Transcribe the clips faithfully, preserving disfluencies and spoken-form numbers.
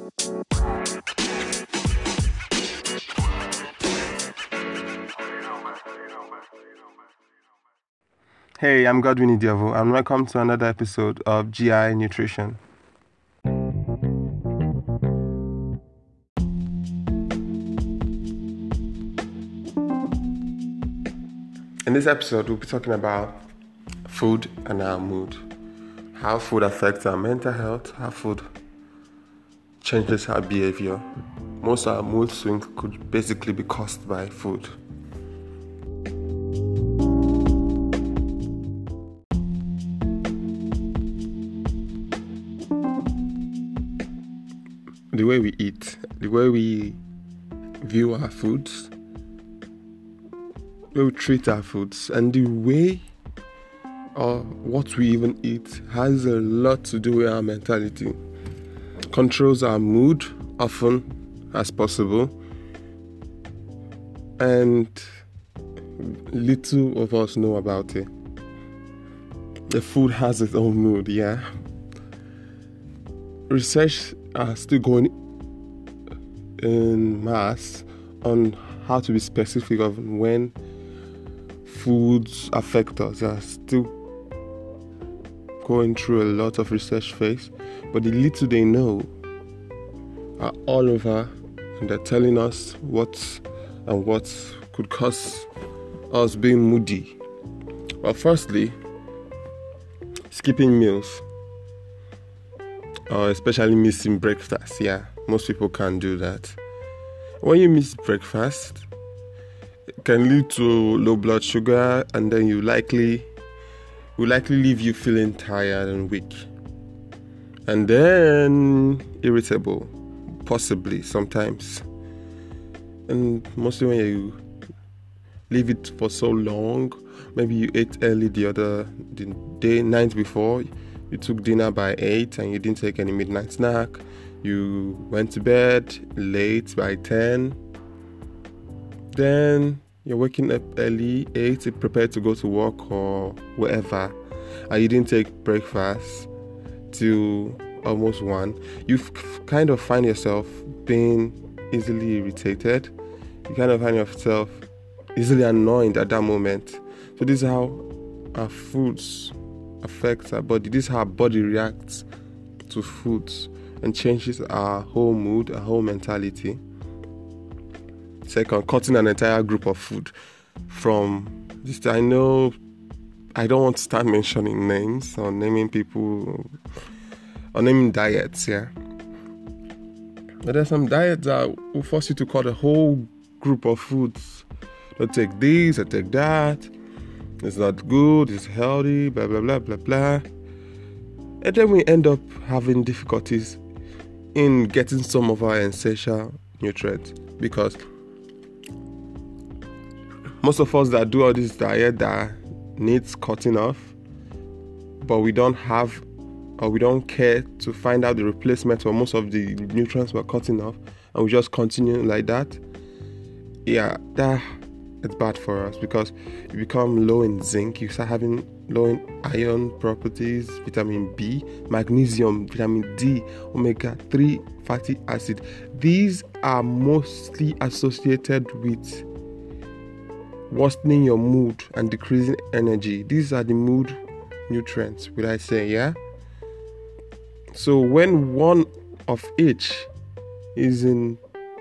Hey, I'm Godwin Idiavo, and welcome to another episode of G I Nutrition. In this episode, we'll be talking about food and our mood, how food affects our mental health, how food changes our behavior. Most of our mood swings could basically be caused by food. The way we eat, the way we view our foods, the way we treat our foods, and the way or what we even eat has a lot to do with our mentality. Controls our mood often as possible, and little of us know about it. The food has its own mood, yeah. Research are still going in mass on how to be specific of when foods affect us. They are still going through a lot of research phase, but the little they know are all over, and they're telling us what and what could cause us being moody. Well, firstly, skipping meals, or especially missing breakfast. Yeah, most people can do that. When you miss breakfast, it can lead to low blood sugar, and then you likely will likely leave you feeling tired and weak, and then irritable, possibly sometimes. And mostly when you leave it for so long, maybe you ate early the other the day night before. You took dinner by eight and you didn't take any midnight snack. You went to bed late by ten. Then you're waking up early, eight, prepared to go to work or wherever. And you didn't take breakfast till almost one. You f- kind of find yourself being easily irritated. You kind of find yourself easily annoyed at that moment. So this is how our foods affects our body. This is how our body reacts to foods and changes our whole mood, our whole mentality. Second, cutting an entire group of food from this. I know I don't want to start mentioning names or naming people or naming diets, yeah. But there's some diets that will force you to cut a whole group of foods. Don't take this, or take that. It's not good, it's healthy, blah, blah, blah, blah, blah. And then we end up having difficulties in getting some of our essential nutrients, because most of us that do all this diet that needs cutting off, but we don't have or we don't care to find out the replacement for most of the nutrients we're cutting off, and we just continue like that. Yeah, that it's bad for us, because you become low in zinc, you start having low in iron properties, vitamin B, magnesium, vitamin D, omega three fatty acid. These are mostly associated with worsening your mood and decreasing energy. These are the mood nutrients, would I say, yeah? So when one of each is in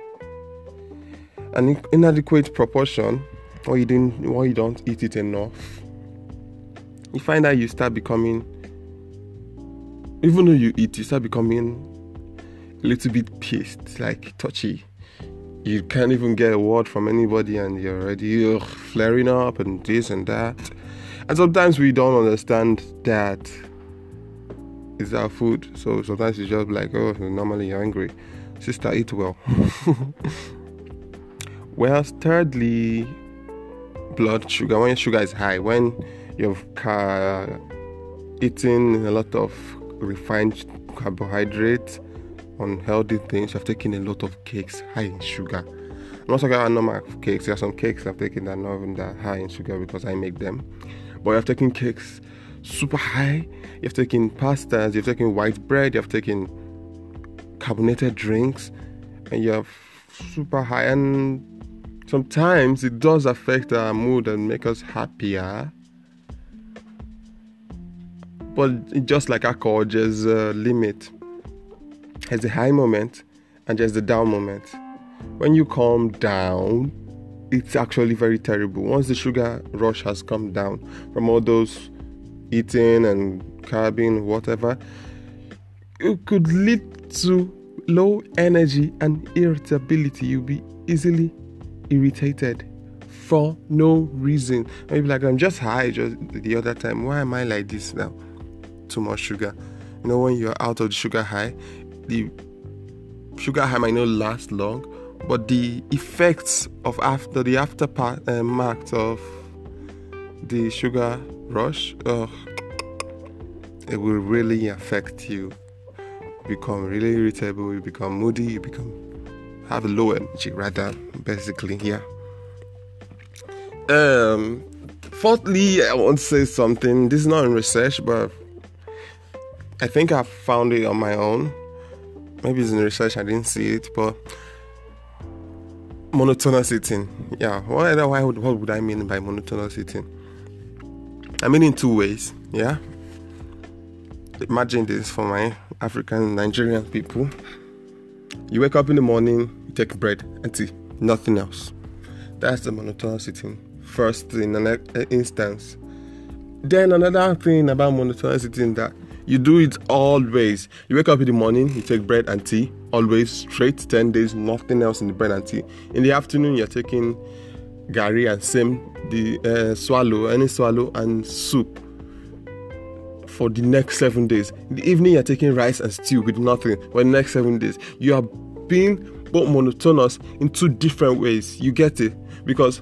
an inadequate proportion, or you didn't, or you don't eat it enough, you find that you start becoming, even though you eat, you start becoming a little bit pissed, like touchy. You can't even get a word from anybody, and you're already ugh, flaring up and this and that. And sometimes we don't understand that it's our food. So sometimes it's just like, oh, normally you're angry. Sister, eat well. Well, thirdly, blood sugar. When your sugar is high, when you've uh, eaten a lot of refined carbohydrates, unhealthy things, you've taken a lot of cakes high in sugar. I'm not talking about normal cakes. There are some cakes I've taken that are not even that high in sugar because I make them. But you've taken cakes super high. You've taken pastas. You've taken white bread. You've taken carbonated drinks and you're super high, and sometimes it does affect our mood and make us happier. But just like alcohol, there's a limit. There's the high moment and there's the down moment. When you calm down, it's actually very terrible. Once the sugar rush has come down from all those eating and carving, whatever, it could lead to low energy and irritability. You'll be easily irritated for no reason. Maybe like, I'm just high just the other time. Why am I like this now? Too much sugar. You know, when you're out of the sugar high, the sugar high might not last long, but the effects of after the after part uh, marks of the sugar rush, uh, it will really affect you. You become really irritable, you become moody, you become have a low energy rather, basically, yeah. Um fourthly, I want to say something. This is not in research, but I think I found it on my own. Maybe it's in research, I didn't see it, but monotonous eating. Yeah, what, why would, what would I mean by monotonous eating? I mean in two ways, yeah. Imagine this for my African Nigerian people. You wake up in the morning, you take bread and tea, nothing else. That's the monotonous eating. First in an instance. Then another thing about monotonous eating, that you do it always. You wake up in the morning, you take bread and tea, always straight, ten days, nothing else in the bread and tea. In the afternoon, you're taking gari and same, the uh, swallow, any swallow and soup for the next seven days. In the evening, you're taking rice and stew with nothing for the next seven days. You are being both monotonous in two different ways. You get it? Because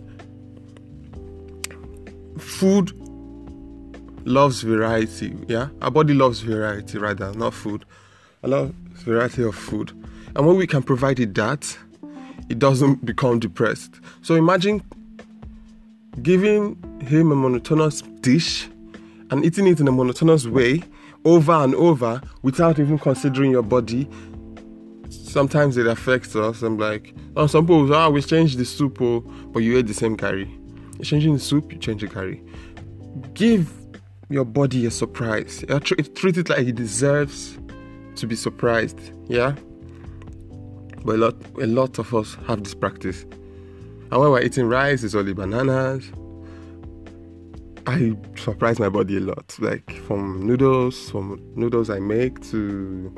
food loves variety, yeah? Our body loves variety, rather, not food. I love variety of food. And when we can provide it that, it doesn't become depressed. So imagine giving him a monotonous dish and eating it in a monotonous way over and over without even considering your body. Sometimes it affects us. I'm like, oh, some people say, oh, we changed the soup, oh, but you ate the same curry. You're changing the soup, you change the curry. Give your body a surprise. Treat it like it deserves to be surprised, yeah? But a lot, a lot of us have this practice. And when we're eating rice, it's only bananas. I surprise my body a lot, like from noodles, from noodles I make to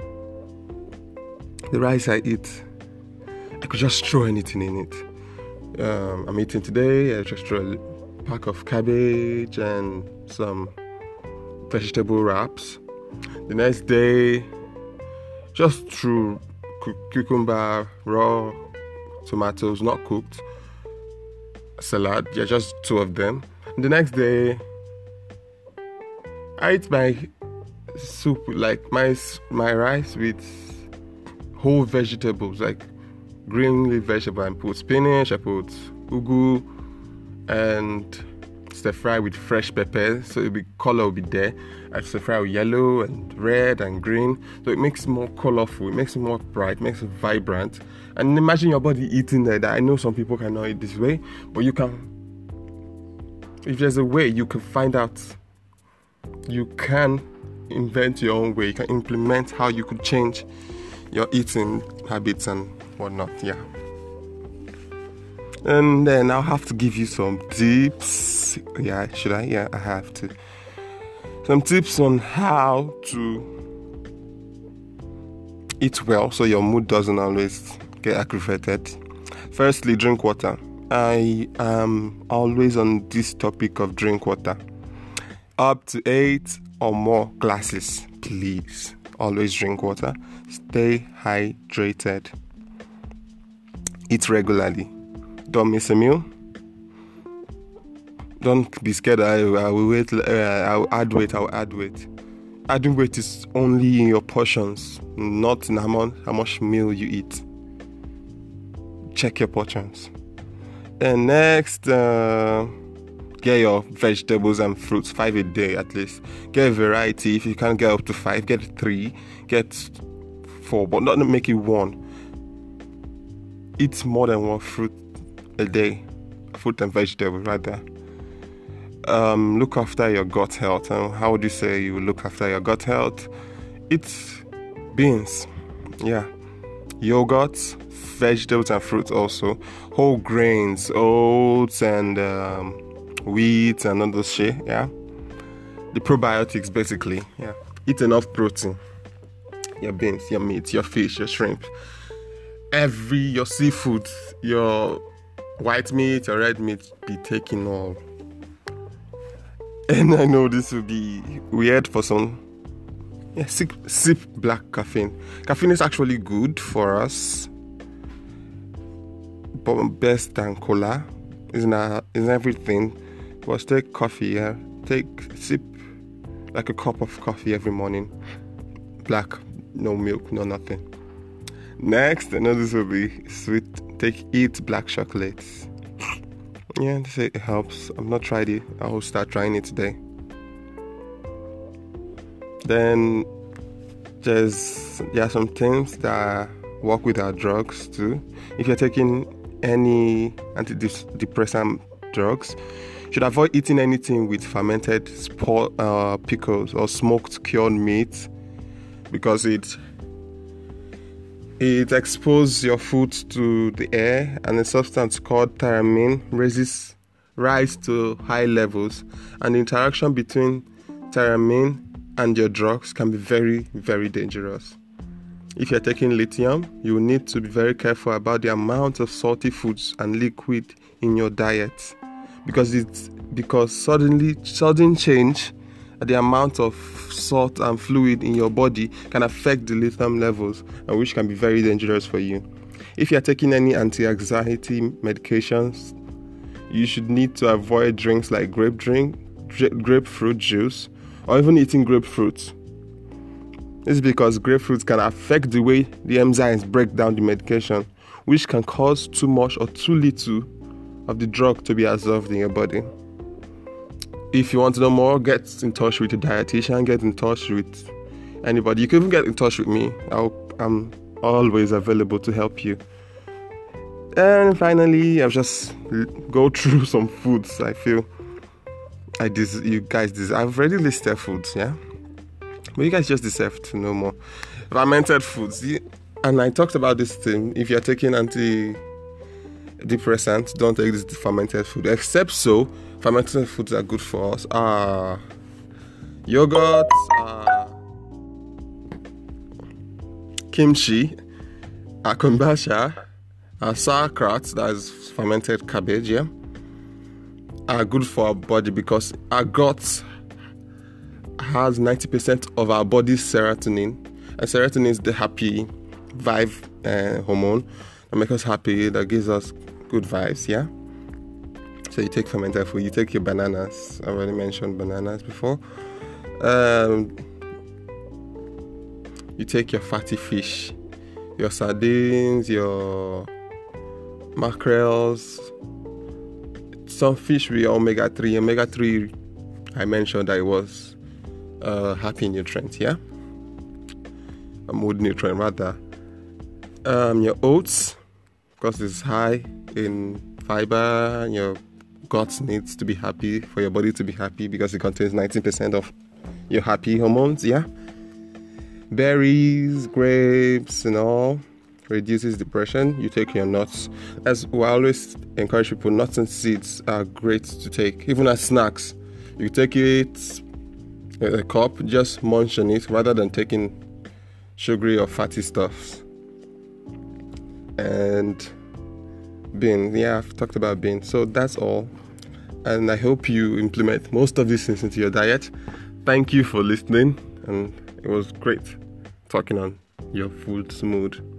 the rice I eat. I could just throw anything in it. Um, I'm eating today, I just throw a pack of cabbage and some vegetable wraps. The next day, just threw cucumber, raw tomatoes, not cooked, salad, yeah, just two of them. The next day, I eat my soup, like my my rice with whole vegetables, like green leaf vegetable. I put spinach, I put ugu, and stir fry with fresh pepper, so it'll be color will be there. I stir fry with yellow and red and green, so it makes it more colorful, it makes it more bright, makes it vibrant. And imagine your body eating that. I know some people cannot eat this way, but you can. If there's a way, you can find out. You can invent your own way. You can implement how you could change your eating habits and whatnot. Yeah. And then I'll have to give you some tips. Yeah, should I? Yeah, I have to. Some tips on how to eat well so your mood doesn't always get aggravated. Firstly, drink water. I am always on this topic of drink water. Up to eight or more glasses, please. Always drink water. Stay hydrated. Eat regularly. Don't miss a meal. Don't be scared. I, I will wait. Uh, I'll add weight. I'll add weight. Adding weight is only in your portions, not in how much, how much meal you eat. Check your portions. And next, uh, get your vegetables and fruits, five a day at least. Get a variety. If you can't get up to five, get three. Get four, but not make it one. Eat more than one fruit a day, fruit and vegetable rather. Um, look after your gut health. And how would you say you look after your gut health? Eat beans, yeah, yogurt, vegetables and fruits also, whole grains, oats and um, wheat and all those shit, yeah. The probiotics basically, yeah. Eat enough protein. Your beans, your meat, your fish, your shrimp, every your seafood, your white meat, your red meat, be taking all. And I know this will be weird for some. Yeah, sip, sip black caffeine. Caffeine is actually good for us, but best than cola. Isn't that, isn't everything? But take coffee, yeah. Take sip like a cup of coffee every morning. Black, no milk, no nothing. Next, I know this will be sweet. Take eat black chocolates. Yeah, they say it helps. I've not tried it. I'll start trying it today. Then there's there are some things that work with our drugs too. If you're taking any antidepressant drugs, you should avoid eating anything with fermented spo- uh, pickles or smoked cured meat, because it it exposes your food to the air, and a substance called thiamine raises rise to high levels, and the interaction between thiamine and your drugs can be very, very dangerous. If you're taking lithium, you will need to be very careful about the amount of salty foods and liquid in your diet, because it's because suddenly sudden change at the amount of salt and fluid in your body can affect the lithium levels, and which can be very dangerous for you. If you're taking any anti-anxiety medications, you should need to avoid drinks like grape drink, grapefruit juice, or even eating grapefruit. This is because grapefruit can affect the way the enzymes break down the medication, which can cause too much or too little of the drug to be absorbed in your body. If you want to know more, get in touch with your dietitian, get in touch with anybody. You can even get in touch with me. I'll, I'm always available to help you. And finally, I'll just go through some foods I feel I des- you guys deserve. I've already listed foods, yeah? But you guys just deserve to know more. Fermented foods. And I talked about this thing. If you're taking antidepressants, don't take this fermented food. Except so, fermented foods are good for us. Uh, yogurt, uh, kimchi, uh, kombucha, uh, sauerkraut, that is fermented cabbage, yeah, are good for our body, because our gut has ninety percent of our body's serotonin, and serotonin is the happy vibe uh, hormone that makes us happy, that gives us good vibes, yeah. So you take fermented food, you take your bananas. I already mentioned bananas before. Um, you take your fatty fish, your sardines, your mackerels. Some fish with omega three. Omega three, I mentioned that it was a happy nutrient, yeah? A mood nutrient, rather. Um, your oats, because it's high in fiber, and your gut needs to be happy for your body to be happy, because it contains ninety percent of your happy hormones, yeah? Berries, grapes, and all reduces depression. You take your nuts. As we always encourage people, nuts and seeds are great to take, even as snacks. You take it in a cup, just munch on it rather than taking sugary or fatty stuffs. And beans, yeah, I've talked about beans. So that's all. And I hope you implement most of these things into your diet. Thank you for listening, and it was great talking on your food mood.